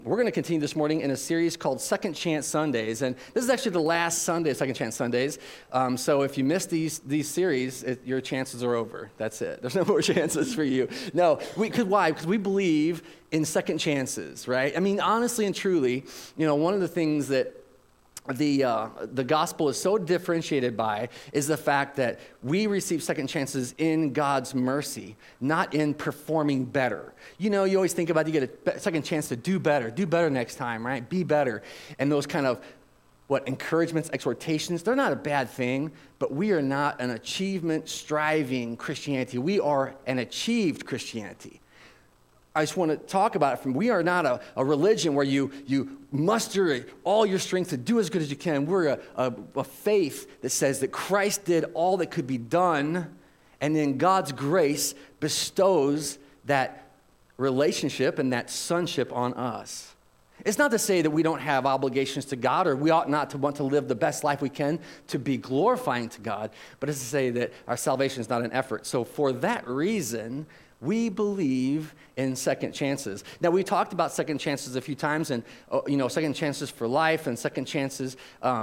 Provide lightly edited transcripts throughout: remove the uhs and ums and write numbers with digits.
We're going to continue this morning in a series called Second Chance Sundays, and this is actually the last Sunday of Second Chance Sundays. So if you miss these series, your chances are over. That's it. There's no more chances for you. No, why? Because we believe in second chances, right? I mean, honestly and truly, one of the things that the gospel is so differentiated by is the fact that we receive second chances in God's mercy, not in performing better. You always think about you get a second chance to do better next time, right? Be better. And those kind of encouragements, exhortations, they're not a bad thing, but we are not an achievement-striving Christianity. We are an achieved Christianity. I just want to talk about it we are not a religion where you muster all your strength to do as good as you can. We're a faith that says that Christ did all that could be done, and then God's grace bestows that relationship and that sonship on us. It's not to say that we don't have obligations to God or we ought not to want to live the best life we can to be glorifying to God, but it's to say that our salvation is not an effort. So for that reason, we believe in second chances. Now, we talked about second chances a few times, and second chances for life and second chances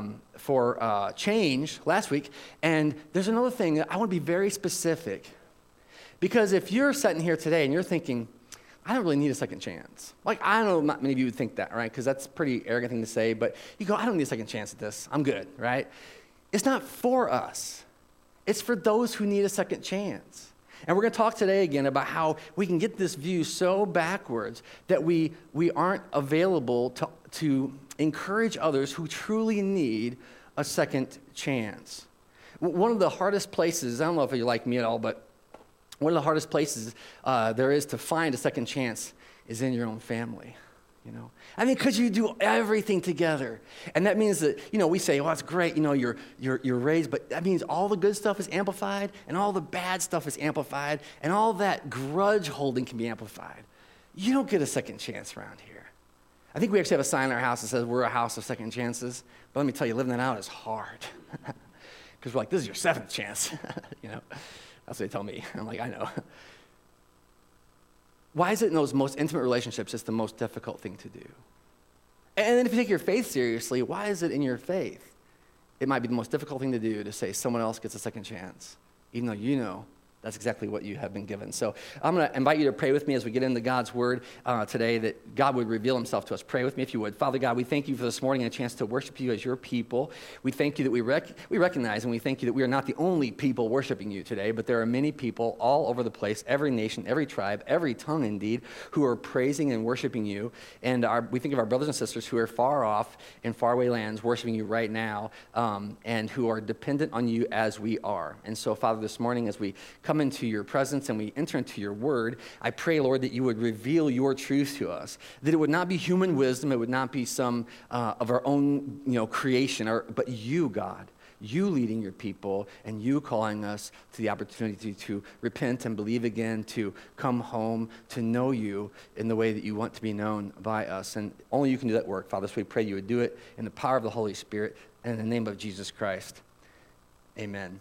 for change last week. And there's another thing that I want to be very specific, because if you're sitting here today and you're thinking, I don't really need a second chance. I know not many of you would think that, right? Because that's a pretty arrogant thing to say, but you go, I don't need a second chance at this. I'm good, right? It's not for us. It's for those who need a second chance. And we're going to talk today again about how we can get this view so backwards that we aren't available to encourage others who truly need a second chance. One of the hardest places, I don't know if you're like me at all, but one of the hardest places there is to find a second chance is in your own family. Because you do everything together. And that means that, we say, well, that's great, you're raised, but that means all the good stuff is amplified and all the bad stuff is amplified and all that grudge holding can be amplified. You don't get a second chance around here. I think we actually have a sign in our house that says we're a house of second chances, but let me tell you, living that out is hard. Because we're like, this is your seventh chance. That's what they tell me. I'm like, I know. Why is it in those most intimate relationships it's the most difficult thing to do? And then if you take your faith seriously, why is it in your faith it might be the most difficult thing to do to say someone else gets a second chance, even though you know that's exactly what you have been given. So I'm going to invite you to pray with me as we get into God's word today, that God would reveal himself to us. Pray with me if you would. Father God, we thank you for this morning and a chance to worship you as your people. We thank you that we recognize and we thank you that we are not the only people worshiping you today, but there are many people all over the place, every nation, every tribe, every tongue indeed, who are praising and worshiping you. And we think of our brothers and sisters who are far off in faraway lands worshiping you right now, and who are dependent on you as we are. And so, Father, this morning as we come into your presence and we enter into your word, I pray, Lord, that you would reveal your truth to us, that it would not be human wisdom, it would not be some of our own creation, but you, God, you leading your people and you calling us to the opportunity to repent and believe again, to come home, to know you in the way that you want to be known by us. And only you can do that work, Father. So we pray you would do it in the power of the Holy Spirit and in the name of Jesus Christ. Amen.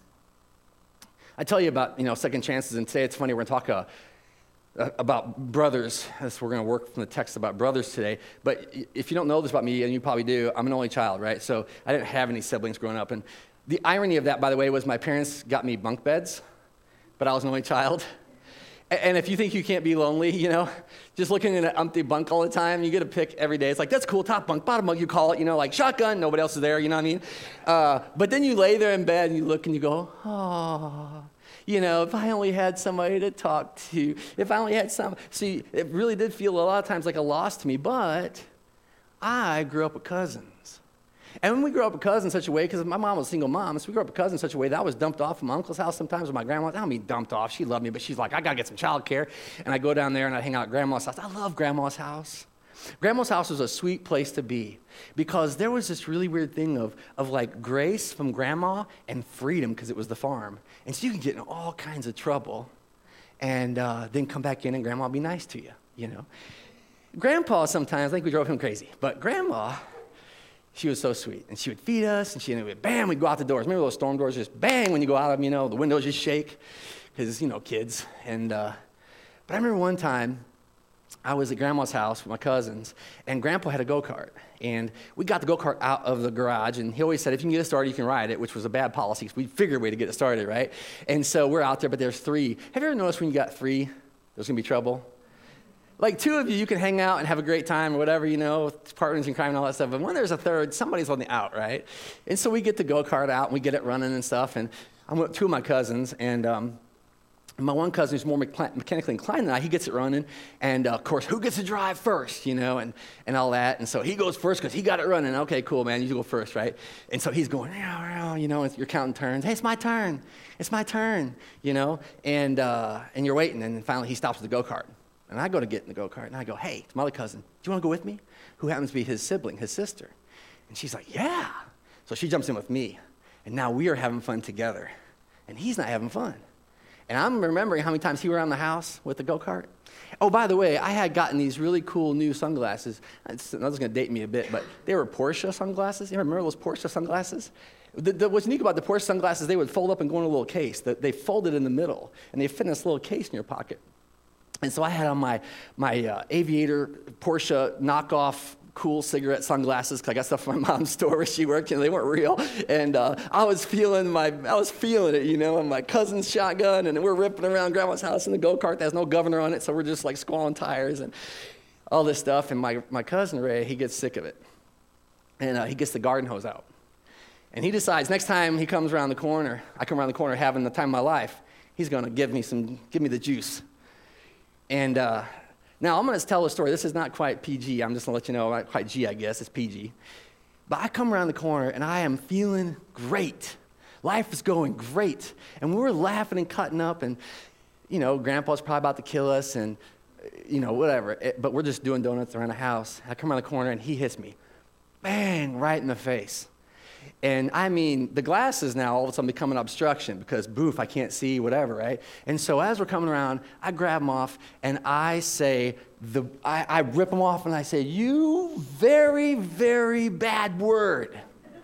I tell you about, second chances, and today it's funny, we're going to talk about brothers. We're going to work from the text about brothers today. But if you don't know this about me, and you probably do, I'm an only child, right? So I didn't have any siblings growing up. And the irony of that, by the way, was my parents got me bunk beds, but I was an only child. And if you think you can't be lonely, just looking in an empty bunk all the time, you get a pick every day. It's like, that's cool, top bunk, bottom bunk, you call it, like shotgun, nobody else is there, you know what I mean? But then you lay there in bed and you look and you go, oh, if I only had somebody to talk to, if I only had some. See, it really did feel a lot of times like a loss to me, but I grew up with cousins. And when we grew up with cousins in such a way, because my mom was a single mom, so we grew up with cousins in such a way that I was dumped off from my uncle's house sometimes with my grandma. I don't mean dumped off. She loved me, but she's like, I got to get some child care. And I go down there and I hang out at grandma's house. I love grandma's house. Grandma's house was a sweet place to be because there was this really weird thing of like grace from grandma and freedom because it was the farm. And so you could get in all kinds of trouble and then come back in and grandma would be nice to you, Grandpa sometimes, I think we drove him crazy, but grandma, she was so sweet. And she would feed us and she would, bam, we'd go out the doors. Remember those storm doors just bang when you go out of them, the windows just shake because, kids. And but I remember one time, I was at Grandma's house with my cousins, and Grandpa had a go-kart. And we got the go-kart out of the garage, and he always said, if you can get it started, you can ride it, which was a bad policy, because we figured a way to get it started, right? And so we're out there, but there's three. Have you ever noticed when you got three, there's going to be trouble? Like two of you can hang out and have a great time or whatever, partners in crime and all that stuff. But when there's a third, somebody's on the out, right? And so we get the go-kart out, and we get it running and stuff. And I'm with two of my cousins, and my one cousin who's more mechanically inclined than I, he gets it running. And, of course, who gets to drive first, and all that. And so he goes first because he got it running. Okay, cool, man, you go first, right? And so he's going, and you're counting turns. Hey, it's my turn. It's my turn, and you're waiting. And then finally he stops with the go-kart. And I go to get in the go-kart, and I go, hey, it's my other cousin. Do you want to go with me? Who happens to be his sibling, his sister. And she's like, yeah. So she jumps in with me. And now we are having fun together. And he's not having fun. And I'm remembering how many times he was around the house with the go-kart. Oh, by the way, I had gotten these really cool new sunglasses. This is going to date me a bit, but they were Porsche sunglasses. You remember those Porsche sunglasses? What's unique about the Porsche sunglasses, they would fold up and go in a little case. They folded in the middle, and they fit in this little case in your pocket. And so I had on my Aviator Porsche knockoff cool cigarette sunglasses, because I got stuff from my mom's store where she worked, they weren't real. And I was feeling it, and my cousin's shotgun, and we're ripping around Grandma's house in the go-kart that has no governor on it, so we're just like squalling tires and all this stuff. And my cousin Ray, he gets sick of it. And he gets the garden hose out. And he decides next time he comes around the corner, I come around the corner having the time of my life, he's going to give me the juice. And now, I'm going to tell a story. This is not quite PG. I'm just going to let you know, not quite G, I guess. It's PG. But I come around the corner, and I am feeling great. Life is going great. And we're laughing and cutting up, and, Grandpa's probably about to kill us, and, whatever. But we're just doing donuts around the house. I come around the corner, and he hits me. Bang, right in the face. And I mean, the glasses now all of a sudden become an obstruction because, boof, I can't see, whatever, right? And so as we're coming around, I grab them off, and I say, I rip them off, and I say, you very, very bad word.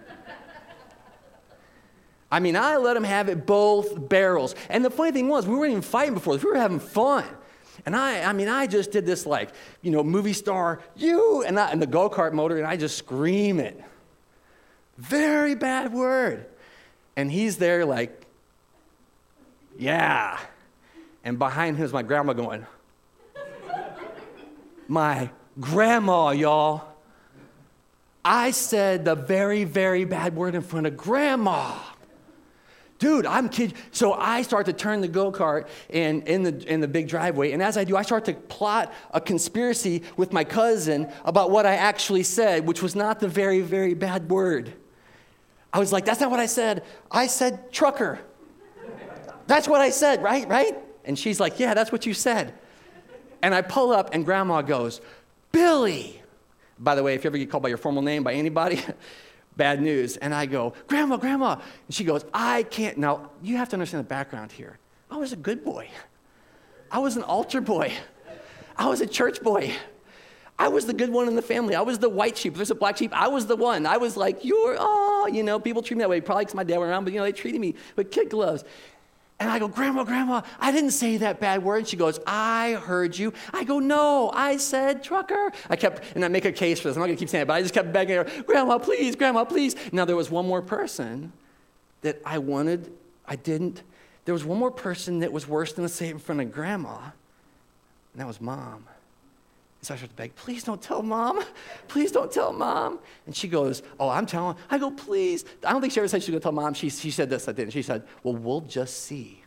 I mean, I let him have it both barrels. And the funny thing was, we weren't even fighting before this. We were having fun. And I just did this like, movie star, and the go-kart motor, and I just scream it. Very bad word. And he's there like, yeah. And behind him is my grandma going, my grandma, y'all. I said the very, very bad word in front of grandma. Dude, I'm kidding. So I start to turn the go-kart in the big driveway, and as I do, I start to plot a conspiracy with my cousin about what I actually said, which was not the very, very bad word. I was like, that's not what I said. I said trucker. That's what I said, right? And she's like, yeah, that's what you said. And I pull up, and Grandma goes, Billy. By the way, if you ever get called by your formal name by anybody, bad news. And I go, Grandma. And she goes, I can't. Now, you have to understand the background here. I was a good boy. I was an altar boy. I was a church boy. I was the good one in the family. I was the white sheep. If there's a black sheep, I was the one. I was like, people treat me that way. Probably because my dad went around, but, they treated me with kid gloves. And I go, Grandma, I didn't say that bad word. And she goes, I heard you. I go, no, I said trucker. And I make a case for this. I'm not going to keep saying it, but I just kept begging her, Grandma, please. Now, there was one more person that there was one more person that was worse than to say it in front of Grandma, and that was Mom. So I started to beg, please don't tell Mom. Please don't tell Mom. And she goes, oh, I'm telling. I go, please. I don't think she ever said she was going to tell Mom. She said this, I didn't. She said, well, we'll just see.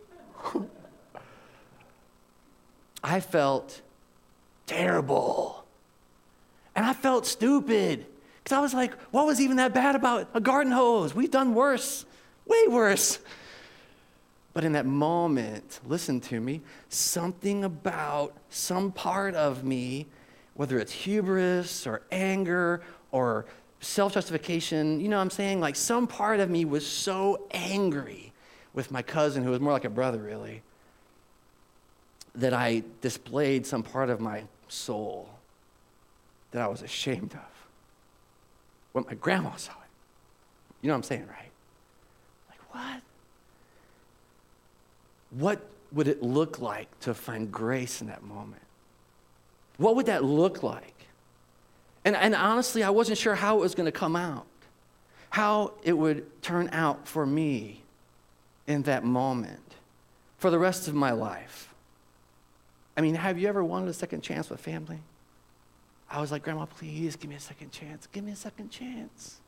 I felt terrible. And I felt stupid. Because I was like, what was even that bad about a garden hose? We've done worse, way worse. But in that moment, listen to me, something about some part of me, whether it's hubris or anger or self-justification, what I'm saying? Like some part of me was so angry with my cousin, who was more like a brother really, that I displayed some part of my soul that I was ashamed of. When my grandma saw it. You know what I'm saying, right? Like, what? What would it look like to find grace in that moment? What would that look like? And honestly, I wasn't sure how it was going to come out, how it would turn out for me in that moment, for the rest of my life. I mean, have you ever wanted a second chance with family? I was like, Grandma, please give me a second chance. Give me a second chance.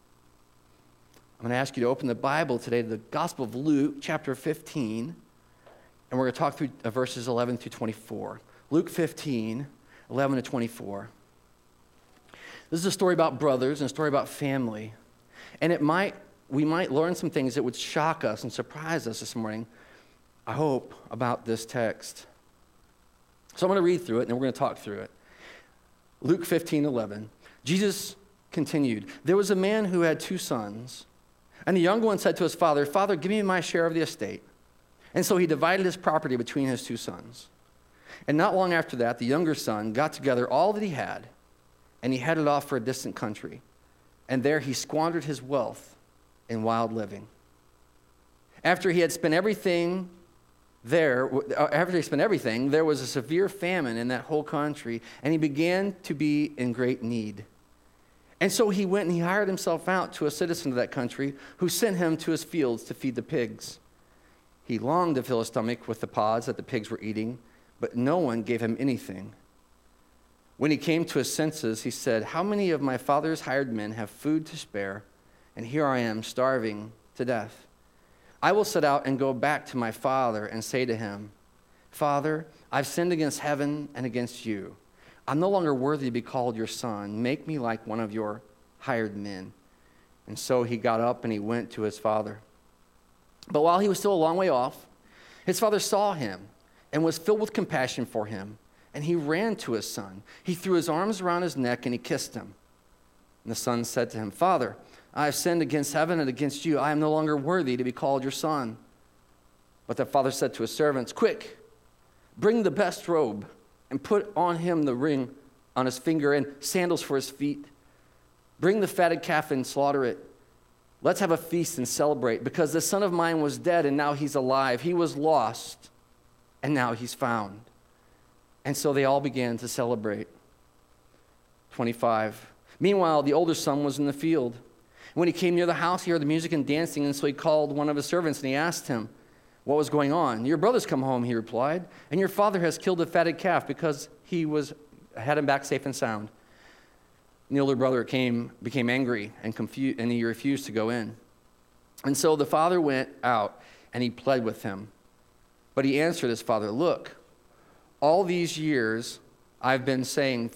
I'm going to ask you to open the Bible today to the Gospel of Luke, chapter 15, and we're going to talk through verses 11 through 24. Luke 15, 11 to 24. This is a story about brothers and a story about family. And we might learn some things that would shock us and surprise us this morning, I hope, about this text. So I'm going to read through it, and then we're going to talk through it. Luke 15, 11. Jesus continued, "There was a man who had 2 sons, and the younger one said to his father, 'Father, give me my share of the estate.' And so he divided his property between his 2 sons. And not long after that, the younger son got together all that he had, and he headed off for a distant country. And there he squandered his wealth in wild living. After he spent everything, there was a severe famine in that whole country, and he began to be in great need. And so he went and he hired himself out to a citizen of that country who sent him to his fields to feed the pigs. He longed to fill his stomach with the pods that the pigs were eating, but no one gave him anything. When he came to his senses, he said, 'How many of my father's hired men have food to spare, and here I am starving to death? I will set out and go back to my father and say to him, Father, I've sinned against heaven and against you. I'm no longer worthy to be called your son. Make me like one of your hired men.' And so he got up and he went to his father. But while he was still a long way off, his father saw him and was filled with compassion for him. And he ran to his son. He threw his arms around his neck and he kissed him. And the son said to him, 'Father, I have sinned against heaven and against you. I am no longer worthy to be called your son.' But the father said to his servants, 'Quick, bring the best robe and put on him the ring on his finger and sandals for his feet. Bring the fatted calf and slaughter it. Let's have a feast and celebrate, because the son of mine was dead and now he's alive. He was lost and now he's found.' And so they all began to celebrate." 25. Meanwhile, the older son was in the field. When he came near the house, he heard the music and dancing, and so he called one of his servants, and he asked him what was going on. "Your brother's come home," he replied, "and your father has killed a fatted calf because he had him back safe and sound." And the older brother became angry and confused, and he refused to go in. And so the father went out, and he pled with him. But he answered his father, "Look, all these years I've been slaving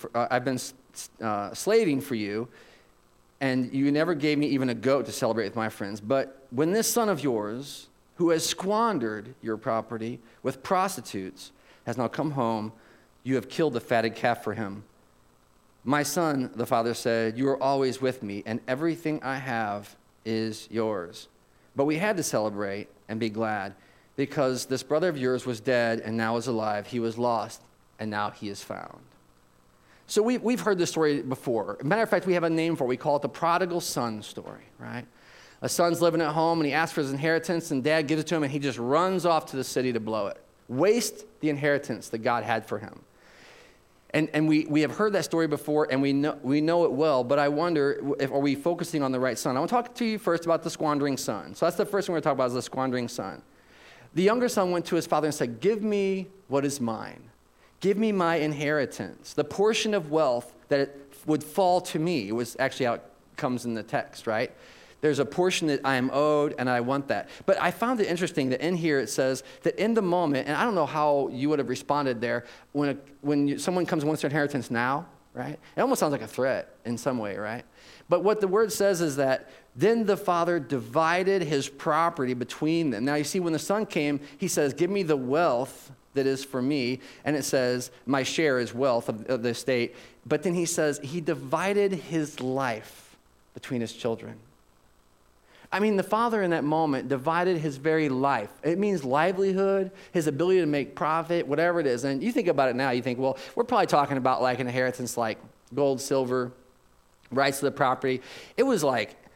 for you, and you never gave me even a goat to celebrate with my friends. But when this son of yours, who has squandered your property with prostitutes, has now come home, you have killed the fatted calf for him." "My son," the father said, "you are always with me, and everything I have is yours. But we had to celebrate and be glad, because this brother of yours was dead and now is alive. He was lost and now he is found." So we've heard this story before. Matter of fact, we have a name for it. We call it the prodigal son story, right? A son's living at home and he asks for his inheritance, and dad gives it to him, and he just runs off to the city to blow it. Waste the inheritance that God had for him. And we have heard that story before, and we know it well, but I wonder, are we focusing on the right son? I want to talk to you first about the squandering son. So that's the first thing we're going to talk about, is the squandering son. The younger son went to his father and said, "Give me what is mine. Give me my inheritance, the portion of wealth that it would fall to me." It was actually how it comes in the text, right? There's a portion that I am owed, and I want that. But I found it interesting that in here it says that in the moment, and I don't know how you would have responded there, when someone comes and wants their inheritance now, right? It almost sounds like a threat in some way, right? But what the word says is that then the father divided his property between them. Now you see, when the son came, he says, "Give me the wealth that is for me," and it says, "My share is wealth of the estate." But then he says he divided his life between his children. I mean, the father in that moment divided his very life. It means livelihood, his ability to make profit, whatever it is. And you think about it now, you think, well, we're probably talking about like an inheritance like gold, silver, rights to the property. It was like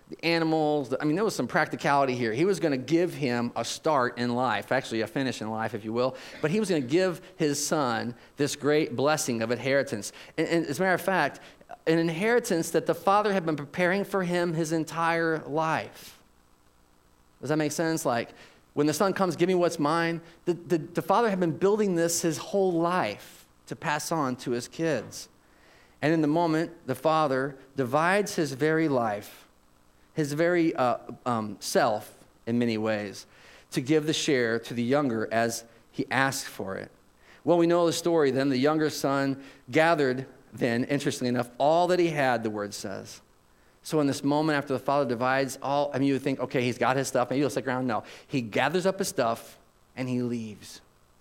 the animals. There was some practicality here. He was going to give him a start in life, actually a finish in life, if you will. But he was going to give his son this great blessing of inheritance. And as a matter of fact, an inheritance that the father had been preparing for him his entire life. Does that make sense? Like, when the son comes, give me what's mine. The father had been building this his whole life to pass on to his kids. And in the moment, the father divides his very life, his very self in many ways, to give the share to the younger as he asked for it. Well, we know the story. Then the younger son gathered then, interestingly enough, all that he had, the word says. So in this moment after the father divides all, you would think, okay, he's got his stuff, maybe he'll stick around. No, he gathers up his stuff and he leaves.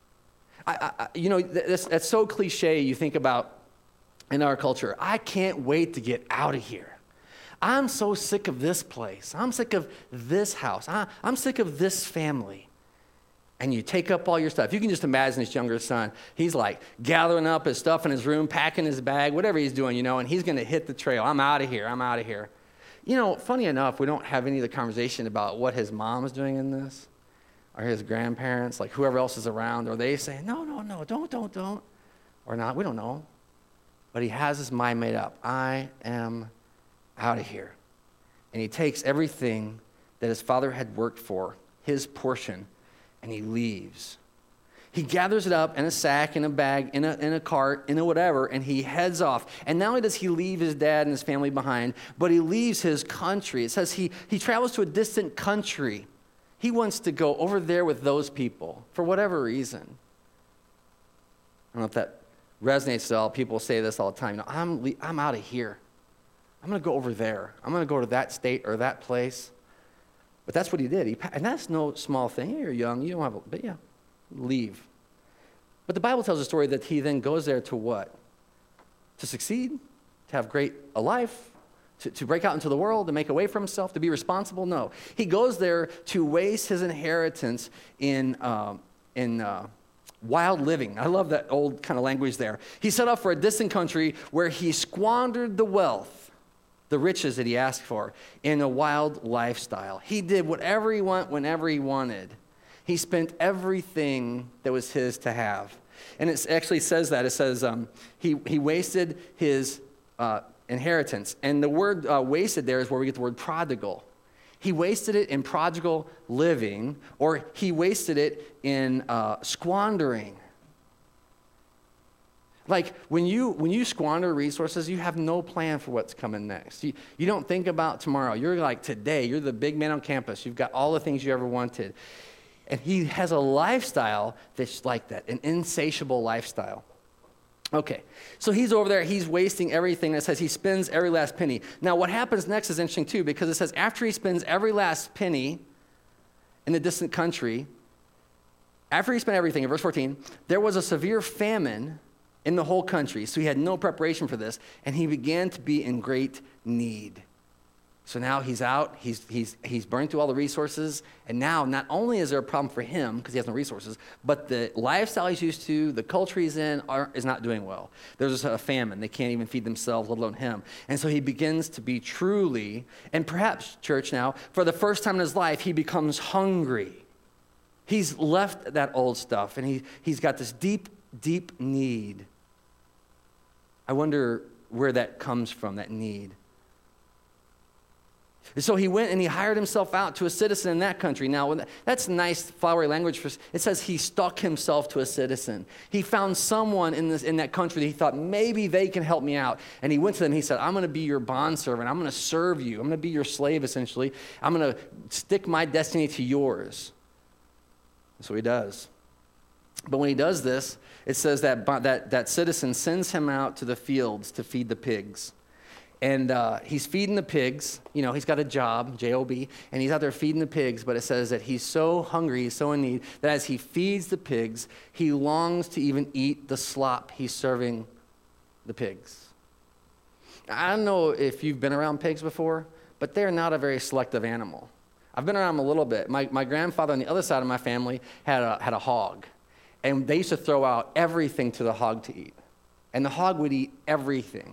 That's so cliche. You think about in our culture, I can't wait to get out of here. I'm so sick of this place. I'm sick of this house. I'm sick of this family. And you take up all your stuff. You can just imagine this younger son. He's like gathering up his stuff in his room, packing his bag, whatever he's doing, and he's going to hit the trail. I'm out of here. I'm out of here. Funny enough, we don't have any of the conversation about what his mom is doing in this, or his grandparents, like whoever else is around. Or they say, no, don't. Or not, we don't know. But he has his mind made up. I am out of here. And he takes everything that his father had worked for, his portion, and he leaves. He gathers it up in a sack, in a bag, in a cart, in a whatever, and he heads off. And not only does he leave his dad and his family behind, but he leaves his country. It says he travels to a distant country. He wants to go over there with those people for whatever reason. I don't know if that resonates at all. People say this all the time. I'm out of here. I'm going to go over there. I'm going to go to that state or that place. But that's what he did. And that's no small thing. You're young. You don't have but yeah, leave. But the Bible tells a story that he then goes there to what? To succeed, to have a life, to break out into the world, to make a way for himself, to be responsible? No. He goes there to waste his inheritance in wild living. I love that old kind of language there. He set off for a distant country where he squandered the wealth, the riches that he asked for, in a wild lifestyle. He did whatever he wanted, whenever he wanted. He spent everything that was his to have. And it actually says that. It says he wasted his inheritance. And the word wasted there is where we get the word prodigal. He wasted it in prodigal living, or he wasted it in squandering. Like when you squander resources, you have no plan for what's coming next. You don't think about tomorrow. You're like today. You're the big man on campus. You've got all the things you ever wanted. And he has a lifestyle that's like that, an insatiable lifestyle. Okay, so he's over there, he's wasting everything. It says he spends every last penny. Now what happens next is interesting too, because it says after he spends every last penny in the distant country, after he spent everything, in verse 14, there was a severe famine in the whole country. So he had no preparation for this, and he began to be in great need. So now he's out, he's burned through all the resources, and now not only is there a problem for him because he has no resources, but the lifestyle he's used to, the culture he's in, is not doing well. There's a famine. They can't even feed themselves, let alone him. And so he begins to be truly, and perhaps, church now, for the first time in his life, he becomes hungry. He's left that old stuff, and he's got this deep, deep need. I wonder where that comes from, that need. So he went and he hired himself out to a citizen in that country. Now, that's nice flowery language. It says he stuck himself to a citizen. He found someone in that country that he thought, maybe they can help me out. And he went to them and he said, I'm going to be your bondservant. I'm going to serve you. I'm going to be your slave, essentially. I'm going to stick my destiny to yours. That's what he does. But when he does this, it says that citizen sends him out to the fields to feed the pigs. And he's feeding the pigs. He's got a job, J-O-B, and he's out there feeding the pigs. But it says that he's so hungry, he's so in need, that as he feeds the pigs, he longs to even eat the slop he's serving the pigs. I don't know if you've been around pigs before, but they're not a very selective animal. I've been around them a little bit. My grandfather on the other side of my family had a hog. And they used to throw out everything to the hog to eat. And the hog would eat everything.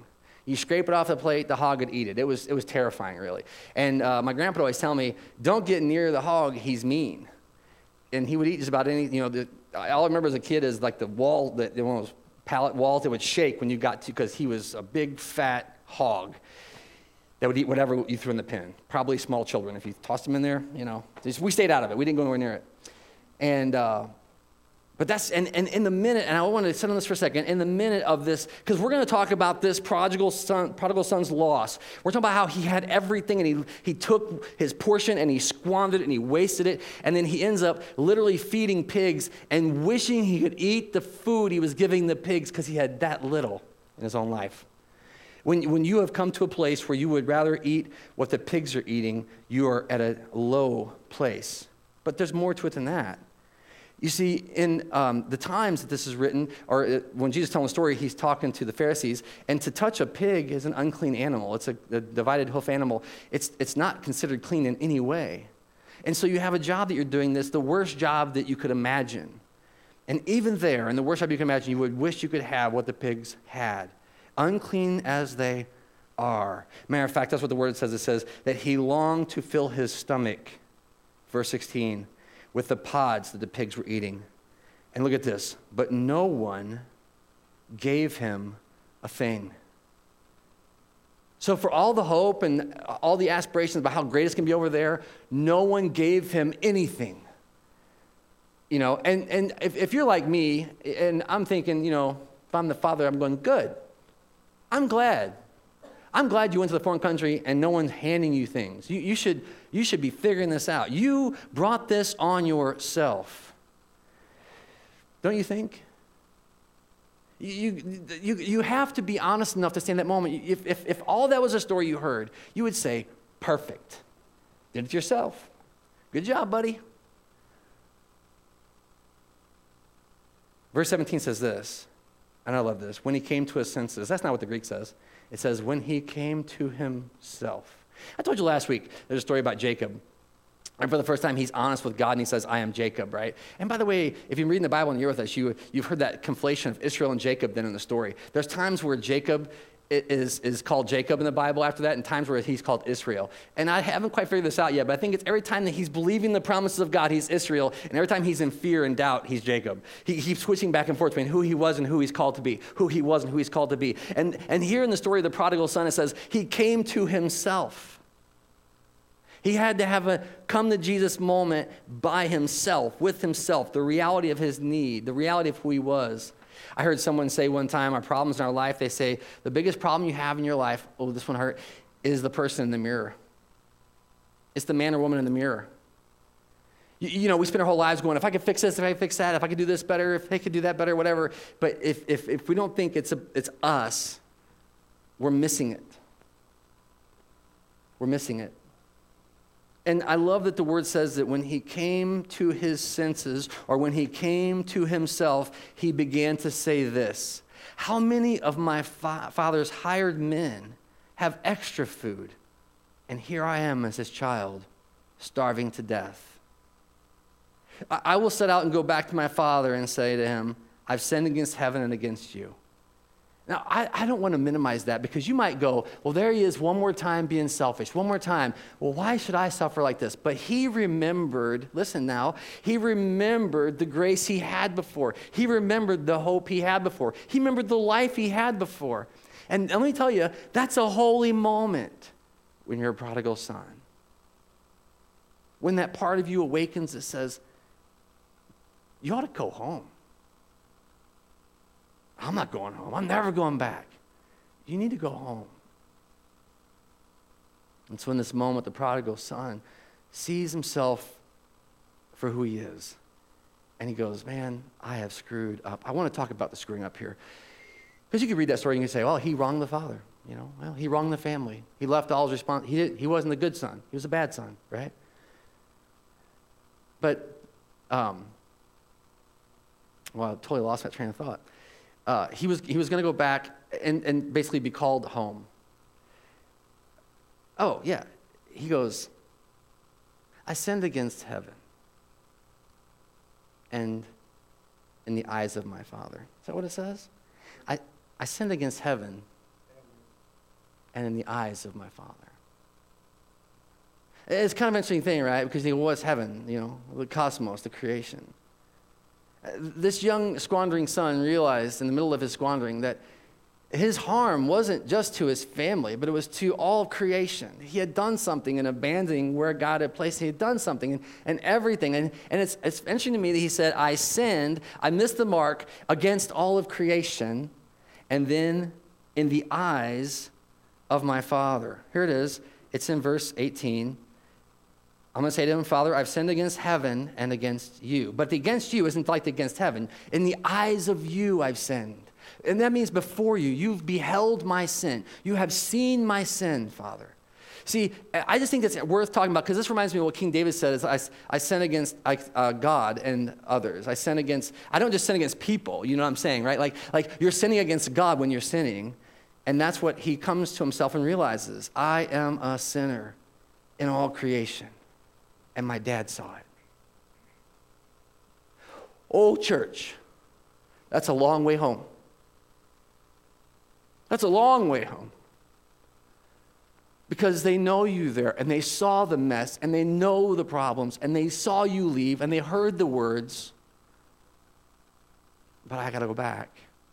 You scrape it off the plate, the hog would eat it. It was terrifying, really. And my grandpa would always tell me, don't get near the hog, he's mean. And he would eat just about anything. All I remember as a kid is like the wall, one of those pallet walls that would shake when you got to, because he was a big, fat hog that would eat whatever you threw in the pen. Probably small children. If you tossed them in there, we stayed out of it. We didn't go anywhere near it. And but that's, and in the minute, and I want to sit on this for a second, in the minute of this, because we're going to talk about this prodigal son's loss. We're talking about how he had everything, and he took his portion, and he squandered it, and he wasted it, and then he ends up literally feeding pigs and wishing he could eat the food he was giving the pigs because he had that little in his own life. When you have come to a place where you would rather eat what the pigs are eating, you are at a low place. But there's more to it than that. You see, in the times that this is written, or when Jesus is telling the story, he's talking to the Pharisees, and to touch a pig is an unclean animal. It's a divided hoof animal. It's not considered clean in any way. And so you have a job that you're doing this, the worst job that you could imagine. And even there, in the worst job you can imagine, you would wish you could have what the pigs had. Unclean as they are. Matter of fact, that's what the word says. It says that he longed to fill his stomach, verse 16, with the pods that the pigs were eating. And look at this. But no one gave him a thing. So for all the hope and all the aspirations about how great it's going to be over there, no one gave him anything. And if you're like me, and I'm thinking, if I'm the father, I'm going, good. I'm glad. I'm glad you went to the foreign country and no one's handing you things. You should be figuring this out. You brought this on yourself. Don't you think? You have to be honest enough to say in that moment, if all that was a story you heard, you would say, perfect. Did it yourself. Good job, buddy. Verse 17 says this, and I love this, when he came to his senses. That's not what the Greek says. It says, when he came to himself. I told you last week, there's a story about Jacob. And for the first time, he's honest with God, and he says, I am Jacob, right? And by the way, if you've been reading the Bible and you're with us, you've heard that conflation of Israel and Jacob then in the story. There's times where Jacob is called Jacob in the Bible after that, and times where he's called Israel. And I haven't quite figured this out yet, but I think it's every time that he's believing the promises of God, he's Israel, and every time he's in fear and doubt, he's Jacob. He keeps switching back and forth between who he was and who he's called to be, who he was and who he's called to be. And here in the story of the prodigal son, it says, he came to himself. He had to have a come to Jesus moment by himself, with himself, the reality of his need, the reality of who he was. I heard someone say one time, our problems in our life, they say, the biggest problem you have in your life, oh, this one hurt, is the person in the mirror. It's the man or woman in the mirror. We spend our whole lives going, if I could fix this, if I could fix that, if I could do this better, if they could do that better, whatever. But if we don't think it's us, we're missing it. We're missing it. And I love that the word says that when he came to his senses, or when he came to himself, he began to say this, how many of my father's hired men have extra food, and here I am as his child, starving to death? I will set out and go back to my father and say to him, I've sinned against heaven and against you. Now, I don't want to minimize that, because you might go, well, there he is one more time being selfish, one more time. Well, why should I suffer like this? But he remembered, listen now, he remembered the grace he had before. He remembered the hope he had before. He remembered the life he had before. And let me tell you, that's a holy moment when you're a prodigal son. When that part of you awakens that says, you ought to go home. I'm not going home. I'm never going back. You need to go home. And so in this moment, the prodigal son sees himself for who he is. And he goes, man, I have screwed up. I want to talk about the screwing up here. Because you could read that story and you could say, well, he wronged the father. Well, he wronged the family. He left all his responsibility. He wasn't a good son. He was a bad son, right? But, well, I totally lost that train of thought. He was going to go back and basically be called home. Oh, yeah. He goes, I sinned against heaven and in the eyes of my father. Is that what it says? I sinned against heaven and in the eyes of my Father. It's kind of an interesting thing, right? Because what's heaven? The cosmos, the creation. This young squandering son realized in the middle of his squandering that his harm wasn't just to his family, but it was to all of creation. He had done something in abandoning where God had placed him. He had done something and everything. And it's interesting to me that he said, I sinned, I missed the mark against all of creation, and then in the eyes of my Father. Here it is. It's in verse 18. I'm going to say to him, Father, I've sinned against heaven and against you. But the against you isn't like the against heaven. In the eyes of you I've sinned. And that means before you, you've beheld my sin. You have seen my sin, Father. See, I just think that's worth talking about because this reminds me of what King David said is I sin against God and others. I don't just sin against people, you know what I'm saying, right? Like you're sinning against God when you're sinning. And that's what he comes to himself and realizes. I am a sinner in all creation. And my dad saw it. Oh, church, that's a long way home. That's a long way home. Because they know you there, and they saw the mess, and they know the problems, and they saw you leave, and they heard the words, but I got to go back.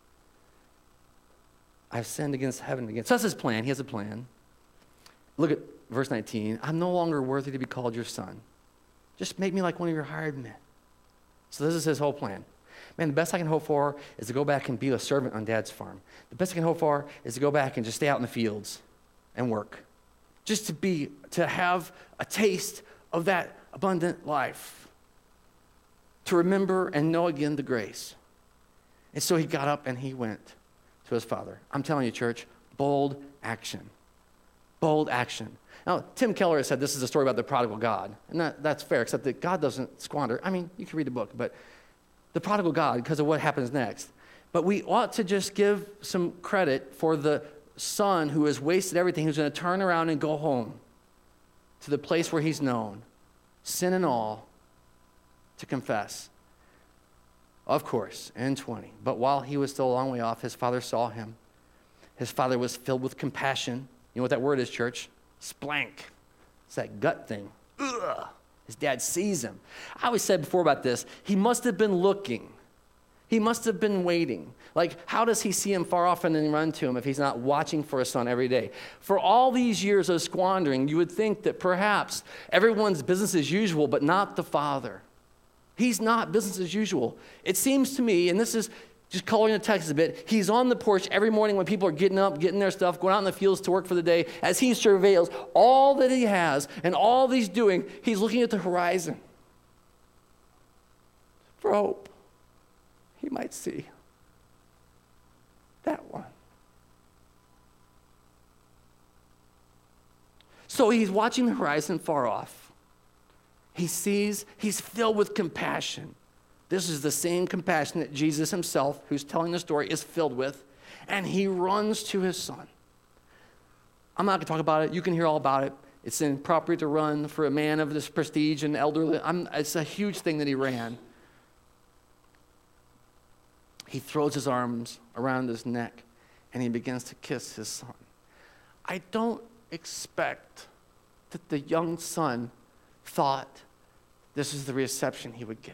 I've sinned against heaven again. So that's his plan. He has a plan. Look at verse 19. I'm no longer worthy to be called your son. Just make me like one of your hired men. So this is his whole plan. Man, the best I can hope for is to go back and be a servant on Dad's farm. The best I can hope for is to go back and just stay out in the fields and work. Just to have a taste of that abundant life. To remember and know again the grace. And so he got up and he went to his father. I'm telling you, church, bold action. Bold action. Now, Tim Keller has said this is a story about the prodigal God. And that's fair, except that God doesn't squander. I mean, you can read the book, but the prodigal God, because of what happens next. But we ought to just give some credit for the son who has wasted everything, who's going to turn around and go home to the place where he's known, sin and all, to confess. Of course, in 20. But while he was still a long way off, his father saw him. His father was filled with compassion. You know what that word is, church? Splank. It's that gut thing. Ugh. His dad sees him. I always said before about this, he must have been looking. He must have been waiting. Like, how does he see him far off and then run to him if he's not watching for his son every day? For all these years of squandering, you would think that perhaps everyone's business as usual, but not the father. He's not business as usual. It seems to me, and this is just coloring the text a bit, he's on the porch every morning when people are getting up, getting their stuff, going out in the fields to work for the day. As he surveils all that he has and all that he's doing, he's looking at the horizon for hope. He might see that one. So he's watching the horizon far off. He sees, he's filled with compassion. This is the same compassion that Jesus himself, who's telling the story, is filled with. And he runs to his son. I'm not going to talk about it. You can hear all about it. It's inappropriate to run for a man of this prestige and elderly. It's a huge thing that he ran. He throws his arms around his neck and he begins to kiss his son. I don't expect that the young son thought this is the reception he would get.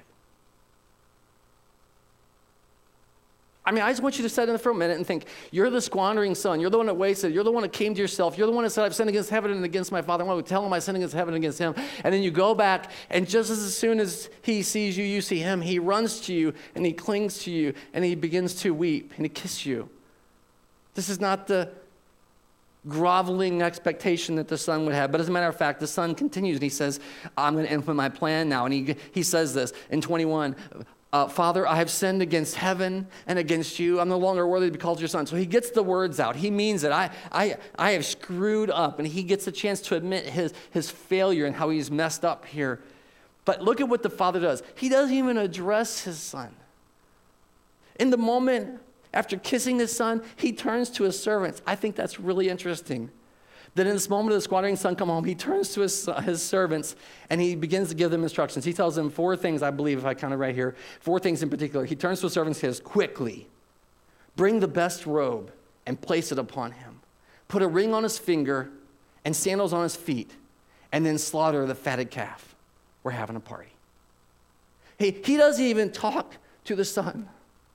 I mean, I just want you to sit in it for a minute and think, you're the squandering son. You're the one that wasted. You're the one that came to yourself. You're the one that said, I've sinned against heaven and against my father. I want to tell him I sinned against heaven and against him. And then you go back, and just as soon as he sees you, you see him. He runs to you, and he clings to you, and he begins to weep, and he kisses you. This is not the groveling expectation that the son would have. But as a matter of fact, the son continues, and he says, I'm going to implement my plan now. And he says this in 21, Father, I have sinned against heaven and against you. I'm no longer worthy to be called your son. So he gets the words out. He means it. I have screwed up. And he gets a chance to admit his failure and how he's messed up here. But look at what the father does. He doesn't even address his son. In the moment after kissing his son, he turns to his servants. I think that's really interesting. That in this moment of the squandering son come home, he turns to his servants and he begins to give them instructions. He tells them 4 things, I believe, if I count it right here, 4 things in particular. He turns to his servants and says, quickly, bring the best robe and place it upon him. put a ring on his finger and sandals on his feet, and then slaughter the fatted calf. We're having a party. He doesn't even talk to the son.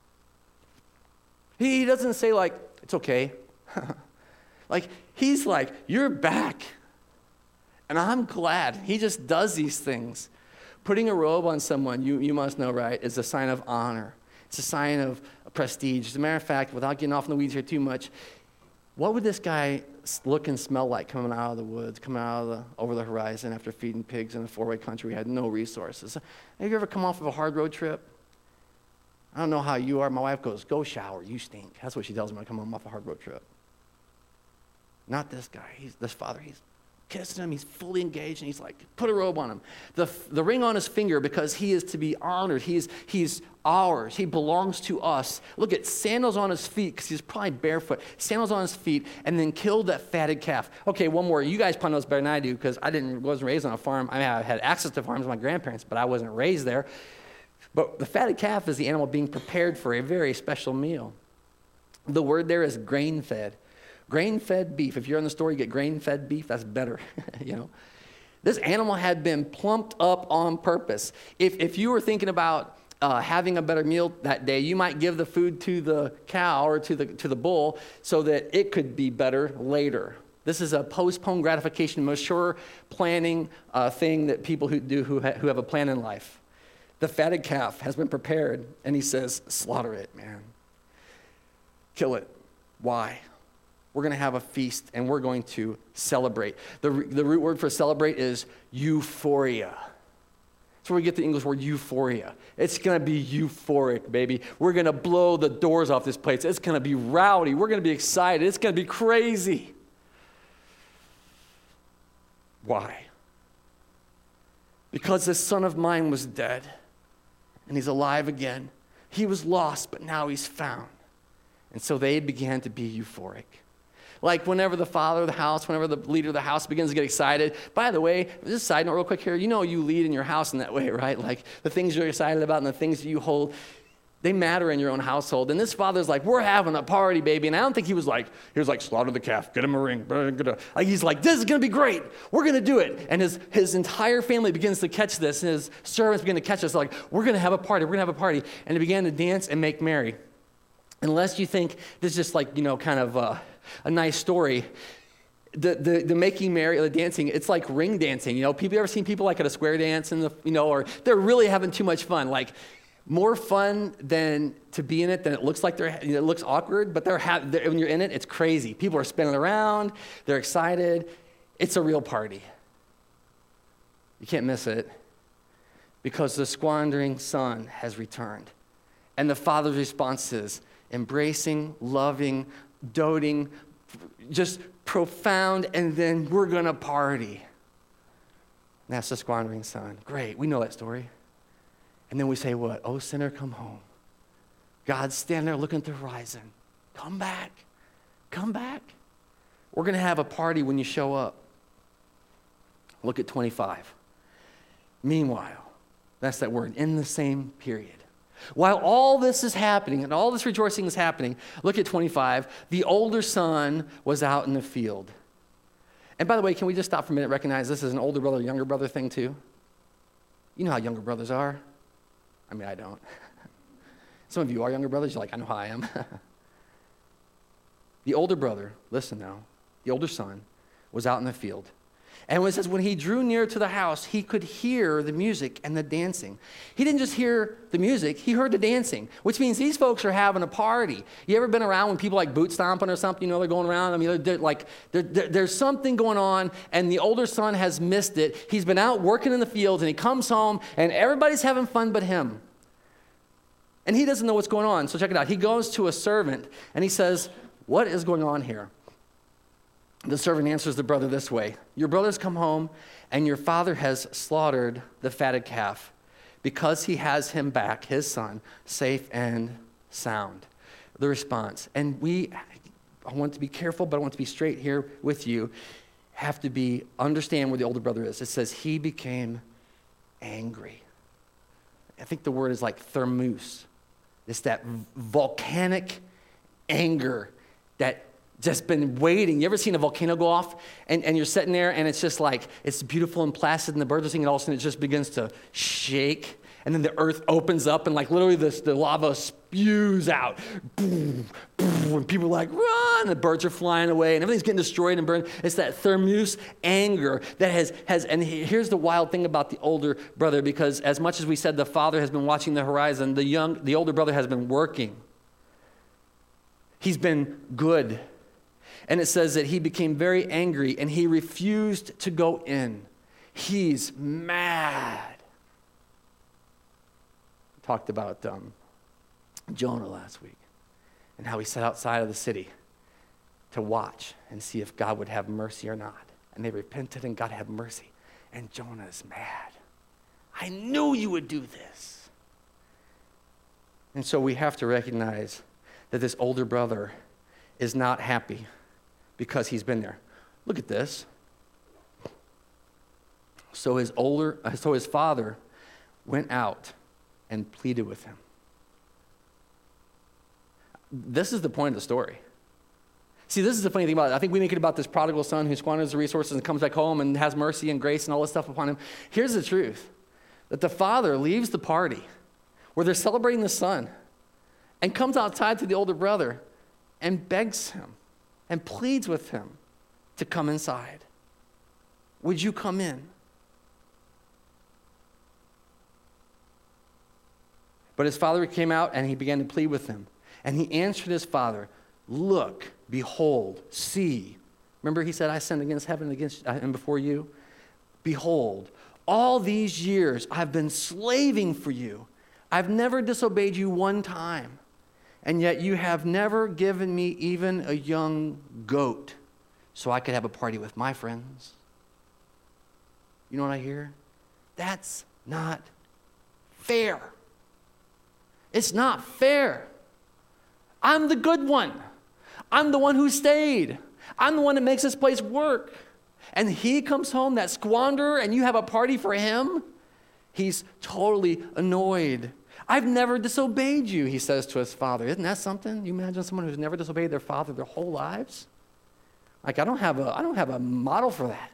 He doesn't say like, it's okay. Like, he's like, you're back. And I'm glad. He just does these things. Putting a robe on someone, you must know, right, is a sign of honor. It's a sign of prestige. As a matter of fact, without getting off in the weeds here too much, what would this guy look and smell like coming out of the woods, coming out over the horizon after feeding pigs in a four-way country? We had no resources. Have you ever come off of a hard road trip? I don't know how you are. My wife goes, go shower, you stink. That's what she tells me when I come home off a hard road trip. Not this guy. This father, he's kissing him. He's fully engaged, and he's like, put a robe on him. The ring on his finger, because he is to be honored. He's ours. He belongs to us. Look at sandals on his feet, because he's probably barefoot. Sandals on his feet, and then killed that fatted calf. Okay, one more. You guys probably know this better than I do, because I wasn't raised on a farm. I mean, I had access to farms with my grandparents, but I wasn't raised there. But the fatted calf is the animal being prepared for a very special meal. The word there is grain-fed. Grain-fed beef. If you're in the store, you get grain-fed beef, that's better, you know. This animal had been plumped up on purpose. If you were thinking about having a better meal that day, you might give the food to the cow or to the bull so that it could be better later. This is a postponed gratification, mature planning thing that people who have a plan in life. The fatted calf has been prepared, and he says, slaughter it, man. Kill it. Why? We're going to have a feast, and we're going to celebrate. The root word for celebrate is euphoria. That's where we get the English word euphoria. It's going to be euphoric, baby. We're going to blow the doors off this place. It's going to be rowdy. We're going to be excited. It's going to be crazy. Why? Because this son of mine was dead, and he's alive again. He was lost, but now he's found. And so they began to be euphoric. Like whenever the father of the house, whenever the leader of the house begins to get excited. By the way, just a side note real quick here. You know you lead in your house in that way, right? Like the things you're excited about and the things that you hold, they matter in your own household. And this father's like, we're having a party, baby. And I don't think he was like, slaughter the calf, get him a ring. Like he's like, this is going to be great. We're going to do it. And his entire family begins to catch this. And his servants begin to catch this. Like, we're going to have a party. We're going to have a party. And they began to dance and make merry. Unless you think this is just like, kind of a nice story, the making merry, the dancing, it's like ring dancing. People, you ever seen people like at a square dance or they're really having too much fun. Like more fun than to be in it than it looks like it looks awkward, but when you're in it, it's crazy. People are spinning around, they're excited. It's a real party. You can't miss it because the squandering son has returned. And the father's response is embracing, loving, doting, just profound, and then we're going to party. And that's the squandering son. Great, we know that story. And then we say what? Oh, sinner, come home. God's standing there looking at the horizon. Come back. Come back. We're going to have a party when you show up. Look at 25. Meanwhile, that's that word, in the same period. While all this is happening and all this rejoicing is happening, look at 25. The older son was out in the field. And by the way, can we just stop for a minute and recognize this is an older brother, younger brother thing too? You know how younger brothers are. I mean, I don't. Some of you are younger brothers. You're like, I know how I am. The older brother, listen now, the older son was out in the field. And it says, when he drew near to the house, he could hear the music and the dancing. He didn't just hear the music, he heard the dancing, which means these folks are having a party. You ever been around when people like boot stomping or something, they're going around? I mean, there's something going on, and the older son has missed it. He's been out working in the fields, and he comes home, and everybody's having fun but him. And he doesn't know what's going on, so check it out. He goes to a servant, and he says, what is going on here? The servant answers the brother this way. Your brother's come home, and your father has slaughtered the fatted calf because he has him back, his son, safe and sound. The response. And I want to be careful, but I want to be straight here with you, have to understand where the older brother is. It says he became angry. I think the word is like thermos. It's that volcanic anger that just been waiting. You ever seen a volcano go off and you're sitting there and it's just like, it's beautiful and placid and the birds are singing and all of a sudden it just begins to shake and then the earth opens up and like literally the lava spews out. Boom, boom, and people are like, run, the birds are flying away and everything's getting destroyed and burned. It's that thermos anger that has, and here's the wild thing about the older brother, because as much as we said the father has been watching the horizon, the older brother has been working. He's been good. And it says that he became very angry and he refused to go in. He's mad. We talked about Jonah last week and how he sat outside of the city to watch and see if God would have mercy or not. And they repented and God had mercy. And Jonah is mad. I knew you would do this. And so we have to recognize that this older brother is not happy because he's been there. Look at this. So his father went out and pleaded with him. This is the point of the story. See, this is the funny thing about it. I think we make it about this prodigal son who squanders the resources and comes back home and has mercy and grace and all this stuff upon him. Here's the truth, that the father leaves the party where they're celebrating the son and comes outside to the older brother and begs him and pleads with him to come inside. Would you come in? But his father came out and he began to plead with him. And he answered his father, look, behold, see. Remember he said, I sinned against heaven and before you. Behold, all these years I've been slaving for you. I've never disobeyed you one time. And yet you have never given me even a young goat so I could have a party with my friends. You know what I hear? That's not fair. It's not fair. I'm the good one. I'm the one who stayed. I'm the one that makes this place work. And he comes home, that squanderer, and you have a party for him? He's totally annoyed. I've never disobeyed you, he says to his father. Isn't that something? You imagine someone who's never disobeyed their father their whole lives? Like, I don't have a model for that.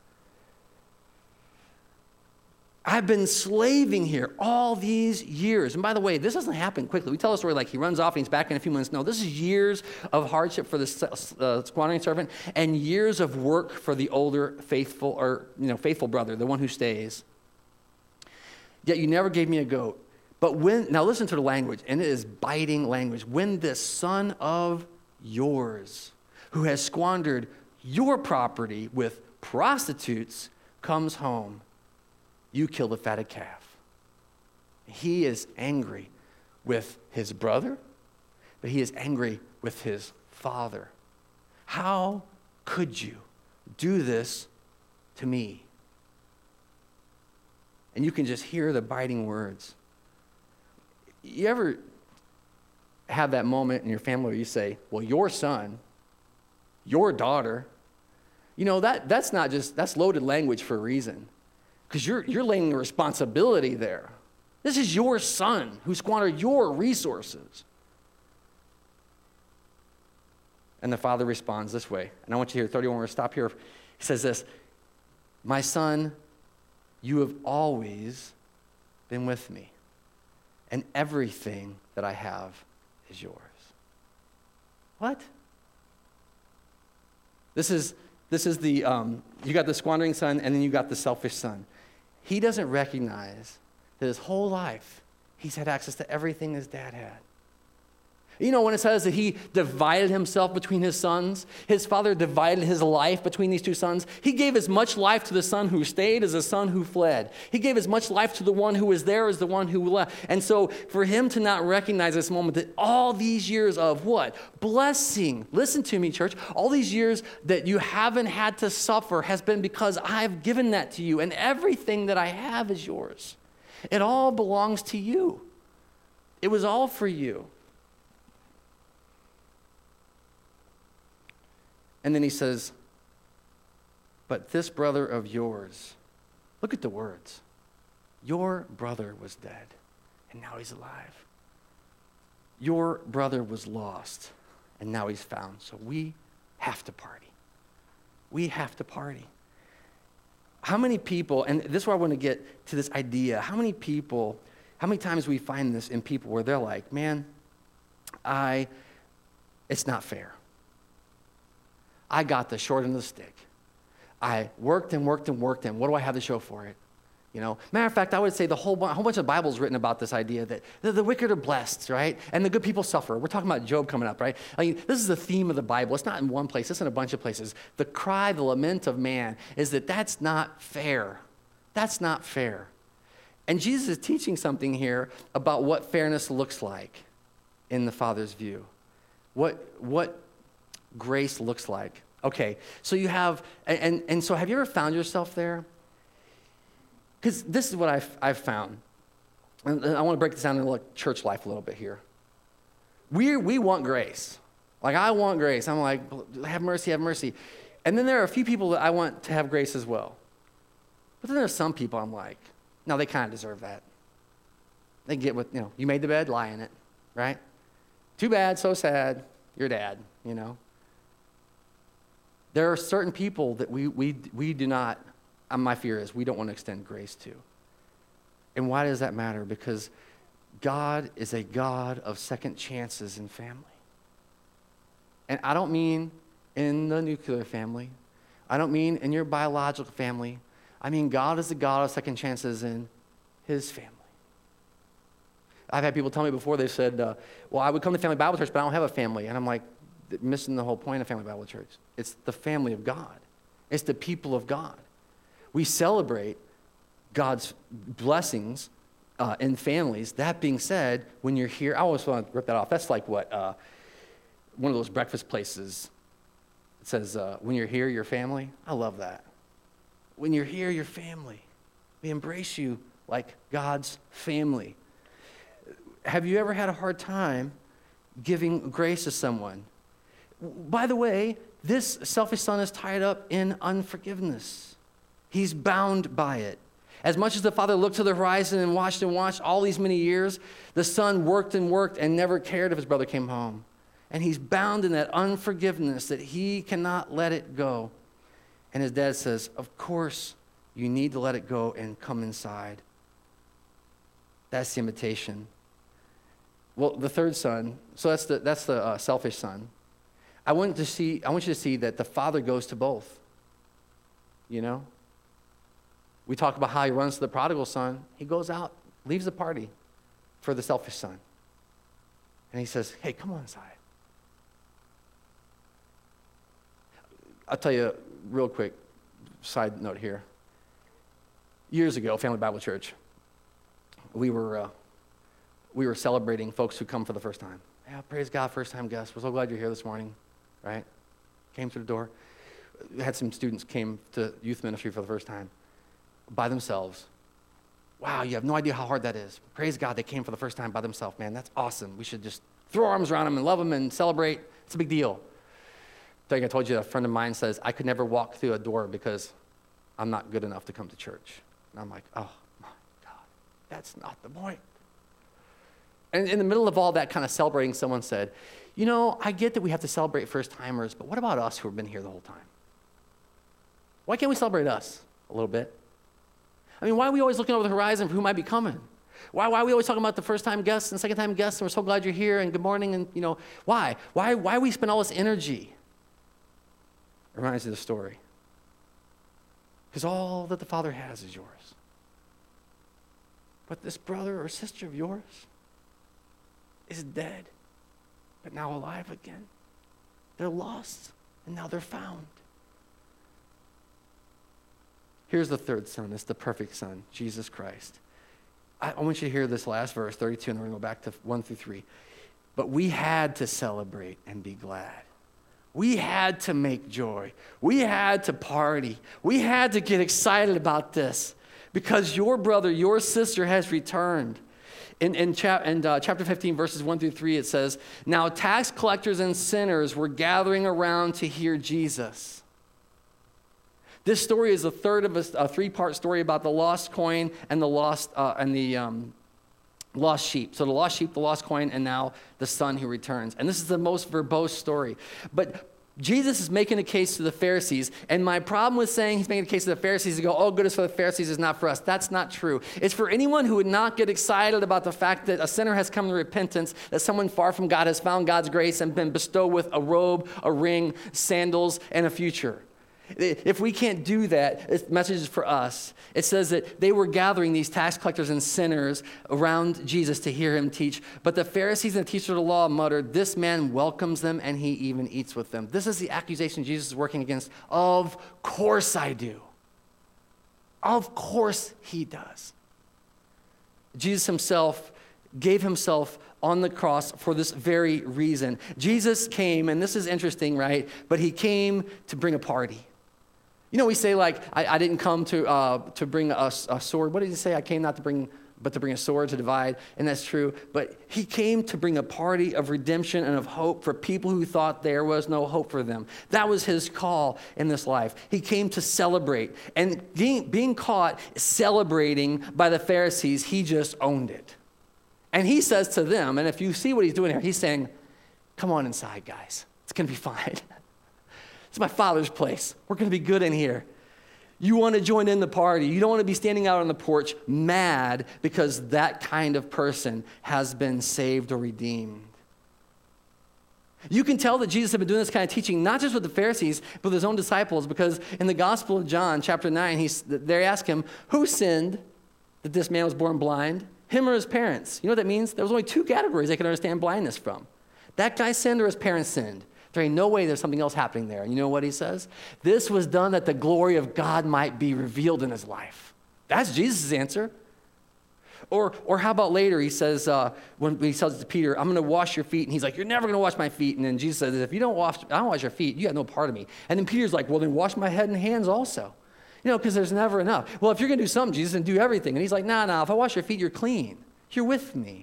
I've been slaving here all these years. And by the way, this doesn't happen quickly. We tell a story like he runs off and he's back in a few months. No, this is years of hardship for the squandering servant and years of work for the older faithful brother, the one who stays. Yet you never gave me a goat. But now listen to the language, and it is biting language. When this son of yours, who has squandered your property with prostitutes, comes home, you kill the fatted calf. He is angry with his brother, but he is angry with his father. How could you do this to me? And you can just hear the biting words. You ever have that moment in your family where you say, well, your son, your daughter, that's loaded language for a reason. Because you're laying a responsibility there. This is your son who squandered your resources. And the father responds this way. And I want you to hear 31, we're going to stop here. He says this, my son, you have always been with me, and everything that I have is yours. What? This is the, you got the squandering son, and then you got the selfish son. He doesn't recognize that his whole life, he's had access to everything his dad had. You know, when it says that he divided himself between his sons, his father divided his life between these two sons. He gave as much life to the son who stayed as the son who fled. He gave as much life to the one who was there as the one who left. And so for him to not recognize this moment that all these years of what? Blessing. Listen to me, church. All these years that you haven't had to suffer has been because I've given that to you, and everything that I have is yours. It all belongs to you. It was all for you. And then he says, but this brother of yours, look at the words. Your brother was dead, and now he's alive. Your brother was lost, and now he's found. So we have to party. We have to party. How many people, and this is where I want to get to this idea, how many times we find this in people where they're like, man, it's not fair. I got the short end of the stick. I worked and worked and worked, and what do I have to show for it? Matter of fact, I would say a whole bunch of the Bible is written about this idea that the wicked are blessed, right? And the good people suffer. We're talking about Job coming up, right? This is the theme of the Bible. It's not in one place. It's in a bunch of places. The cry, the lament of man is that that's not fair. That's not fair. And Jesus is teaching something here about what fairness looks like in the Father's view. What grace looks like. Okay, so you have, and so have you ever found yourself there? Because this is what I've found. And I want to break this down into like church life a little bit here. We want grace. Like, I want grace. I'm like, have mercy, have mercy. And then there are a few people that I want to have grace as well. But then there are some people I'm like, no, they kind of deserve that. They get what, you made the bed, lie in it, right? Too bad, so sad, your dad, There are certain people that we do not, my fear is we don't want to extend grace to. And why does that matter? Because God is a God of second chances in family. And I don't mean in the nuclear family. I don't mean in your biological family. I mean God is a God of second chances in his family. I've had people tell me before, they said, well, I would come to Family Bible Church, but I don't have a family. And I'm like, missing the whole point of Family Bible Church. It's the family of God. It's the people of God. We celebrate God's blessings in families. That being said, when you're here, I always want to rip that off. That's like what one of those breakfast places. It says, when you're here, your family. I love that. When you're here, your family. We embrace you like God's family. Have you ever had a hard time giving grace to someone? By the way, this selfish son is tied up in unforgiveness. He's bound by it. As much as the father looked to the horizon and watched all these many years, the son worked and worked and never cared if his brother came home. And he's bound in that unforgiveness that he cannot let it go. And his dad says, of course, you need to let it go and come inside. That's the invitation. Well, the third son, so that's the selfish son. I want you to see that the father goes to both. We talk about how he runs to the prodigal son. He goes out, leaves the party for the selfish son. And he says, hey, come on inside. I'll tell you a real quick side note here. Years ago, Family Bible Church, we were celebrating folks who come for the first time. Yeah, praise God, first-time guests. We're so glad you're here this morning, right? Came through the door. We had some students came to youth ministry for the first time by themselves. Wow, you have no idea how hard that is. Praise God, they came for the first time by themselves. Man, that's awesome. We should just throw our arms around them and love them and celebrate. It's a big deal. I told you, a friend of mine says, I could never walk through a door because I'm not good enough to come to church. And I'm like, oh, my God, that's not the point. And in the middle of all that kind of celebrating, someone said, I get that we have to celebrate first-timers, but what about us who have been here the whole time? Why can't we celebrate us a little bit? I mean, why are we always looking over the horizon for who might be coming? Why are we always talking about the first-time guests and second-time guests, and we're so glad you're here, and good morning, and, why? Why we spend all this energy? It reminds me of the story. Because all that the Father has is yours. But this brother or sister of yours is dead, but now alive again. They're lost, and now they're found. Here's the third son. It's the perfect son, Jesus Christ. I want you to hear this last verse, 32, and then we're going to go back to 1 through 3. But we had to celebrate and be glad. We had to make joy. We had to party. We had to get excited about this because your brother, your sister has returned. In chapter 15, verses 1 through 3, it says, now tax collectors and sinners were gathering around to hear Jesus. This story is a third of a three-part story about the lost coin and the lost sheep. So the lost sheep, the lost coin, and now the son who returns. And this is the most verbose story. But Jesus is making a case to the Pharisees, and my problem with saying he's making a case to the Pharisees to go, oh, goodness for the Pharisees is not for us. That's not true. It's for anyone who would not get excited about the fact that a sinner has come to repentance, that someone far from God has found God's grace and been bestowed with a robe, a ring, sandals, and a future. If we can't do that, this message is for us. It says that they were gathering these tax collectors and sinners around Jesus to hear him teach. But the Pharisees and the teachers of the law muttered, this man welcomes them and he even eats with them. This is the accusation Jesus is working against. Of course I do. Of course he does. Jesus himself gave himself on the cross for this very reason. Jesus came, and this is interesting, right? But he came to bring a party. You know, we say like, I didn't come to bring a sword. What did he say? I came not to bring, but to bring a sword to divide. And that's true. But he came to bring a party of redemption and of hope for people who thought there was no hope for them. That was his call in this life. He came to celebrate. And being caught celebrating by the Pharisees, he just owned it. And he says to them, and if you see what he's doing here, he's saying, come on inside, guys. It's going to be fine. It's my Father's place. We're going to be good in here. You want to join in the party. You don't want to be standing out on the porch mad because that kind of person has been saved or redeemed. You can tell that Jesus had been doing this kind of teaching, not just with the Pharisees, but with his own disciples, because in the Gospel of John, chapter 9, they ask him, who sinned that this man was born blind? Him or his parents? You know what that means? There was only two categories they could understand blindness from. That guy sinned or his parents sinned. There ain't no way there's something else happening there. And you know what he says? This was done that the glory of God might be revealed in his life. That's Jesus' answer. Or how about later, he says, when he tells it to Peter, I'm going to wash your feet. And he's like, you're never going to wash my feet. And then Jesus says, if you don't wash your feet, you got no part of me. And then Peter's like, well, then wash my head and hands also. You know, because there's never enough. Well, if you're going to do something, Jesus, then do everything. And he's like, nah, if I wash your feet, you're clean. You're with me.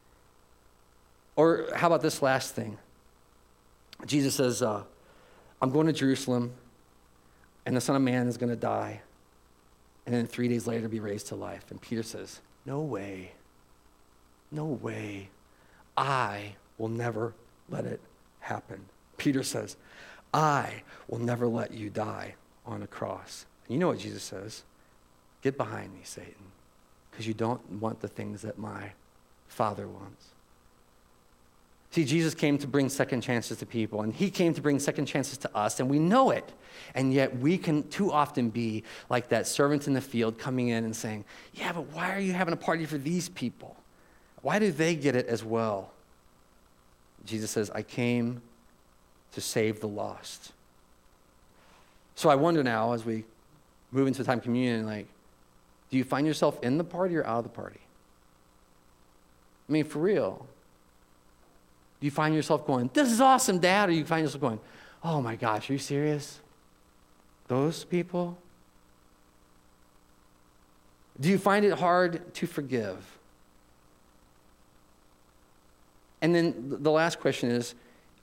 Or how about this last thing? Jesus says, I'm going to Jerusalem, and the Son of Man is going to die, and then 3 days later be raised to life. And Peter says, no way. No way. I will never let it happen. Peter says, I will never let you die on a cross. And you know what Jesus says? Get behind me, Satan, because you don't want the things that my Father wants. See, Jesus came to bring second chances to people, and he came to bring second chances to us, and we know it. And yet we can too often be like that servant in the field coming in and saying, yeah, but why are you having a party for these people? Why do they get it as well? Jesus says, I came to save the lost. So I wonder now, as we move into time of communion, like, do you find yourself in the party or out of the party? I mean, for real. Do you find yourself going, this is awesome, Dad? Or you find yourself going, oh my gosh, are you serious? Those people? Do you find it hard to forgive? And then the last question is,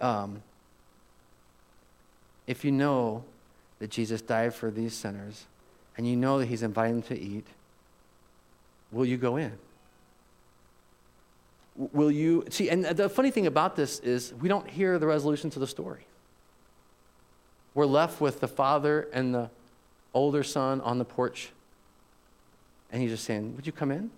if you know that Jesus died for these sinners, and you know that he's inviting them to eat, will you go in? Will you see? And the funny thing about this is we don't hear the resolution to the story. We're left with the father and the older son on the porch, and he's just saying, would you come in?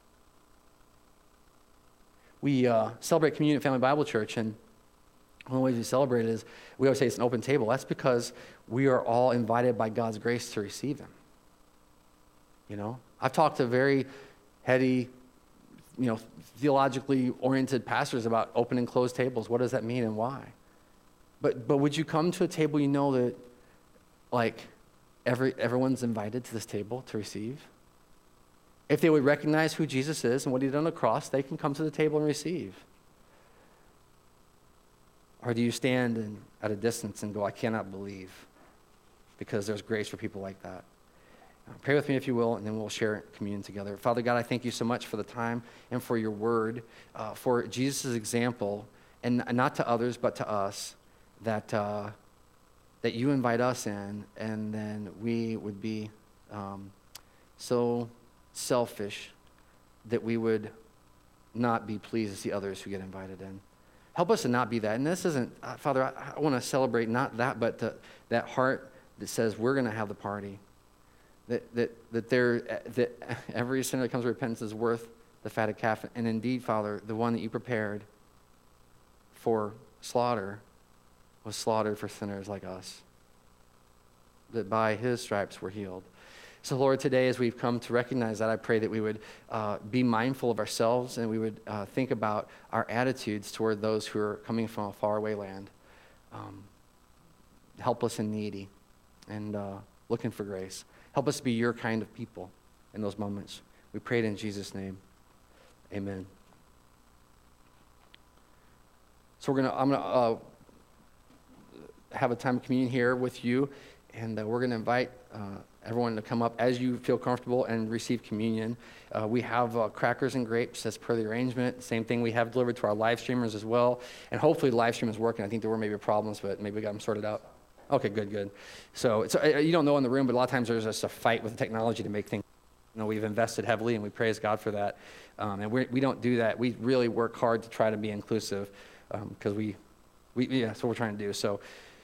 We celebrate Communion at Family Bible Church, and one of the ways we celebrate it is we always say it's an open table. That's because we are all invited by God's grace to receive him. You know, I've talked to very heady, theologically oriented pastors about open and closed tables. What does that mean and why? But would you come to a table you know that, like, everyone's invited to this table to receive? If they would recognize who Jesus is and what he did on the cross, they can come to the table and receive. Or do you stand at a distance and go, I cannot believe, because there's grace for people like that? Pray with me if you will, and then we'll share communion together. Father God, I thank you so much for the time and for your word, for Jesus' example, and not to others, but to us, that you invite us in, and then we would be so selfish that we would not be pleased to see others who get invited in. Help us to not be that. And this isn't, Father, I want to celebrate not that, but that heart that says we're going to have the party. That every sinner that comes to repentance is worth the fatted calf. And indeed, Father, the one that you prepared for slaughter was slaughtered for sinners like us. That by his stripes we're healed. So Lord, today as we've come to recognize that, I pray that we would be mindful of ourselves and we would think about our attitudes toward those who are coming from a faraway land, helpless and needy, and looking for grace. Help us be your kind of people in those moments. We pray it in Jesus' name. Amen. So I'm gonna have a time of communion here with you, and we're gonna invite everyone to come up as you feel comfortable and receive communion. We have crackers and grapes as per the arrangement. Same thing we have delivered to our live streamers as well. And hopefully the live stream is working. I think there were maybe problems, but maybe we got them sorted out. Okay, good. So you don't know in the room, but a lot of times there's just a fight with the technology to make things. We've invested heavily, and we praise God for that. And we don't do that. We really work hard to try to be inclusive because that's what we're trying to do. So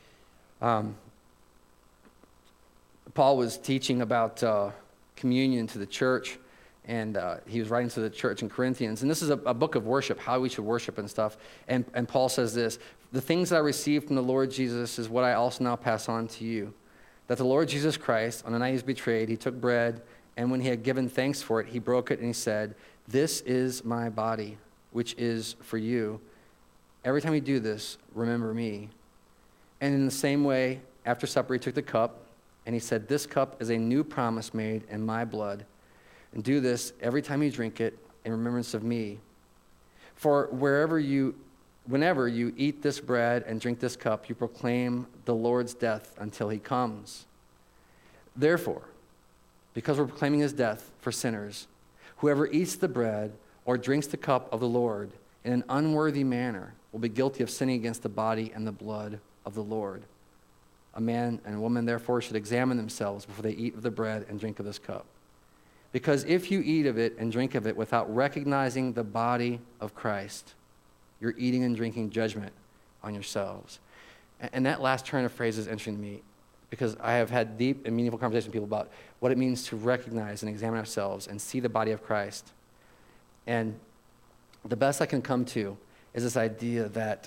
Paul was teaching about communion to the church, and he was writing to the church in Corinthians. And this is a book of worship, how we should worship and stuff. And Paul says this, "The things that I received from the Lord Jesus is what I also now pass on to you. That the Lord Jesus Christ, on the night he was betrayed, he took bread, and when he had given thanks for it, he broke it and he said, 'This is my body, which is for you. Every time you do this, remember me.' And in the same way, after supper, he took the cup, and he said, 'This cup is a new promise made in my blood. And do this every time you drink it in remembrance of me. For whenever you eat this bread and drink this cup, you proclaim the Lord's death until he comes. Therefore, because we're proclaiming his death for sinners, whoever eats the bread or drinks the cup of the Lord in an unworthy manner will be guilty of sinning against the body and the blood of the Lord. A man and a woman, therefore, should examine themselves before they eat of the bread and drink of this cup. Because if you eat of it and drink of it without recognizing the body of Christ, you're eating and drinking judgment on yourselves.'" And that last turn of phrase is interesting to me because I have had deep and meaningful conversations with people about what it means to recognize and examine ourselves and see the body of Christ. And the best I can come to is this idea that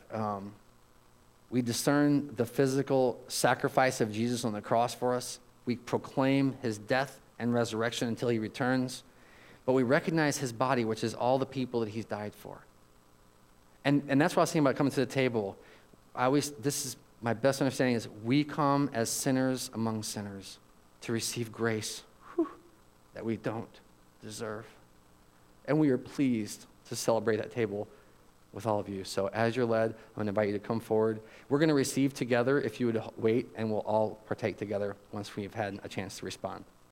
we discern the physical sacrifice of Jesus on the cross for us. We proclaim his death and resurrection until he returns. But we recognize his body, which is all the people that he's died for. And that's what I was saying about coming to the table. This is my best understanding is we come as sinners among sinners to receive grace that we don't deserve. And we are pleased to celebrate that table with all of you. So as you're led, I'm going to invite you to come forward. We're going to receive together if you would wait, and we'll all partake together once we've had a chance to respond.